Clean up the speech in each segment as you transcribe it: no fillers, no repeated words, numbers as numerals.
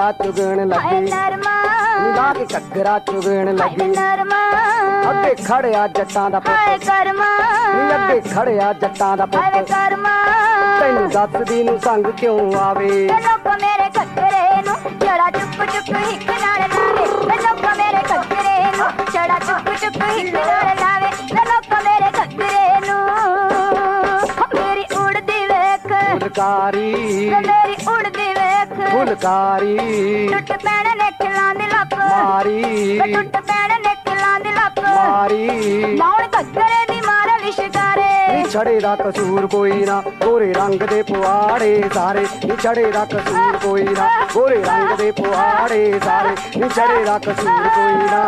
ਘੱਗਰਾ ਚੁਗਣ ਲੱਗੀ ਲਾ ਕੇ ਘੱਗਰਾ ਚੁਗਣ ਲੱਗੀ ਅੱਗੇ ਖੜਿਆ ਜੱਟਾਂ ਦਾ ਪੁੱਤ ਅੱਗੇ ਖੜਿਆ ਜੱਟਾਂ ਦਾ ਪੁੱਤ ਤੈਨੂੰ ਦੱਸਦੀ ਨੂੰ ਸੰਗ ਕਿਉਂ ਆਵੇ ਲੋਕ ਮੇਰੇ ਘੱਗਰੇ ਨੂੰ ਚੜਾ ਚੁੱਕ ਚੁੱਕ ਹਿੱਕ ਨਾਲ ਲਾਵੇ ਲੋਕ ਮੇਰੇ ਘੱਗਰੇ ਨੂੰ ਚੜਾ ਚੁੱਕ ਚੁੱਕ ਹਿੱਕ ਨਾਲ ਲਾਵੇ ਲੋਕ ਮੇਰੇ ਘੱਗਰੇ ਨੂੰ ਮੇਰੀ ਉੜਦੀ ਵੇਖ ਫੁਲਕਾਰੀ ਮੇਰੀ ਉੜਦੀ ਵੇਖ ਫੁਲਕਾਰੀ ਟੁੱਟ ਪੈਣ ਨੇ ਖਿਲਾਂ ਦੀ ਲੱਕ ਮਾਰੀ ਟੁੱਟ ਪੈਣ ਨੇ ਖਿਲਾਂ ਦੀ ਲੱਕ ਮਾਰੀ ਲਾਉਣ ਘੱਗਰੇ ਦੀ ਮਾਰ ਲਿਸ਼ਕਾਰੇ ਛੜੇ ਦਾ ਕਸੂਰ ਕੋਈ ਨਾ ਗੋਰੇ ਰੰਗ ਦੇ ਪੁਆੜੇ ਸਾਰੇ ਛੜੇ ਦਾ ਕਸੂਰ ਕੋਈ ਨਾ ਗੋਰੇ ਰੰਗ ਦੇ ਪੁਆੜੇ ਸਾਰੇ ਛੜੇ ਦਾ ਕਸੂਰ ਕੋਈ ਨਾ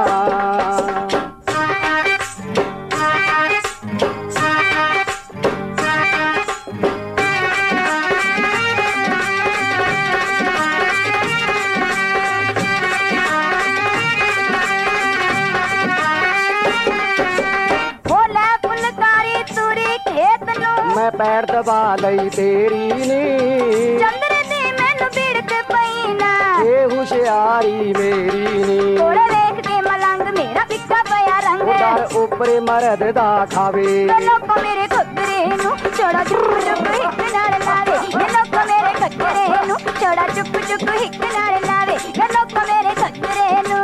मैं पैर दबा लई तेरी नी चंद्र दी मैनू भीड़ पई ना ये हुशियारी मेरी नी थोड़े देख के मलंग मेरा फिक्का पया रंग उधर ऊपरे मर्द दा खावे लोक मेरे घग्गरे नू चढ़ा चुक चुक हिक नाल लावे लोक मेरे घग्गरे नू चढ़ा चुक चुक हिक नाल लावे लोक मेरे घग्गरे नू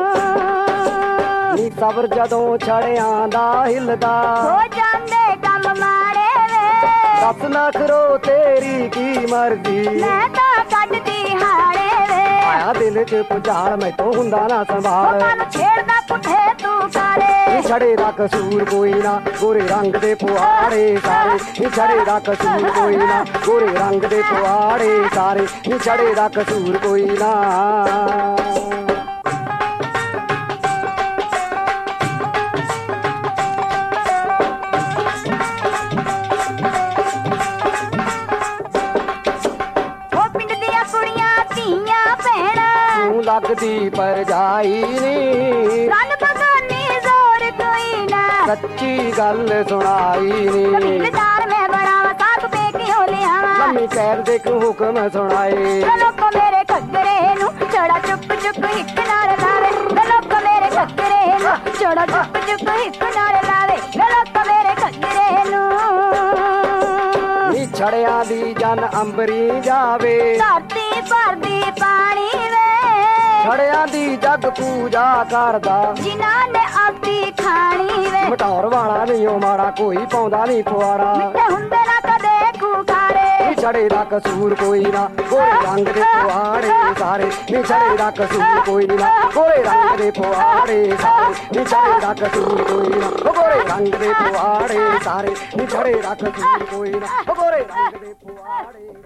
नी सबर जदों छड़ियां दा हिलदा हो जांदे कम माड़े दस ना करो तेरी की मर्जी मैं तो कटदी हाड़े वे आया दिल च पुजाल मैं तो हुंदा ना संभाल छेड़दा पुठे तू काले छड़े दा कसूर कोई ना गोरे रंग दे पुआड़े सारे छड़े दा कसूर कोई ना गोरे रंग दे पुआड़े सारे छड़े दा कसूर कोई ना लगदी पर जाई नी रन बगानी जोर कोई ना सच्ची गल सुनाई नी कबीलदार मैं बड़ा साग पे क्यों लिया लम्मी कैद दे क्यों हुक्म सुनाए लोक मेरे घग्गरे नू चढ़ा चुक चुक हिक नाल लावे लोक मेरे घग्गरे नू चढ़ा चुक चुक हिक नाल लावे लोक मेरे घग्गरे नू नी छड़िया दी जन अंबरी जावे धरती भर दी पानी वे छड़िया दी जग पूजा करदा जिन्हां ने आपदी खानी वे मटौर वाला नहीं ओ माड़ा कोई पाउंदा नहीं पुआड़ा मिठे हुंदे ना कदे खूखारे छड़े दा कसूर कोई ना गोरे रंग दे पुआड़े सारे छड़े दा कसूर कोई ना गोरे रंग दे पुआड़े सारे छड़े दा कसूर कोई ना गोरे रंग दे पुआड़े सारे छड़े दा कसूर कोई ना गोरे रंग दे पुआड़े